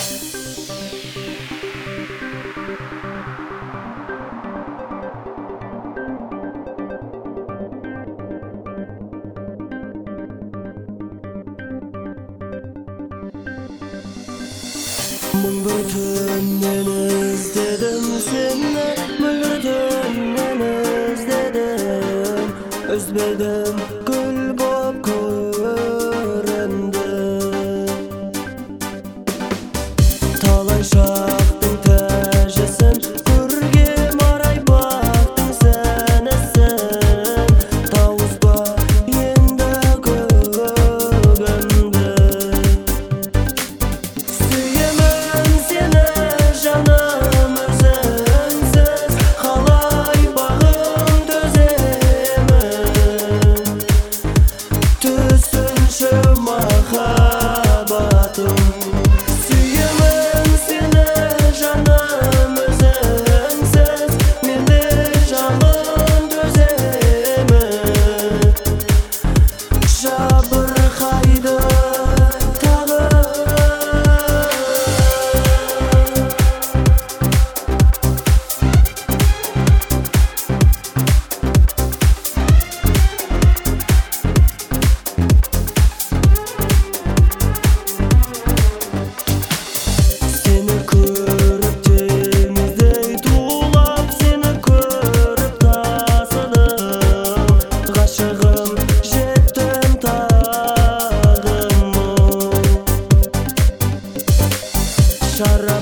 Мың бір түннен іздедім сені, мөлдір түннен іздедім, үзбедім гүл боп көрінді. Талай шақтың тәжісін көргем, арай бақтың сәнісін, тауызба енді көгімді. Сүйемін сені жаным өзіңсіз, қалай бағым төземін, түсінші махаббатым. Сүйемін сені жаным өзіңсіз, менде жалын төземін, жабырқайды тағы. Сені көріп теңіздей тулап, сені көріп тасыдым, ғашығым жеттім тағым.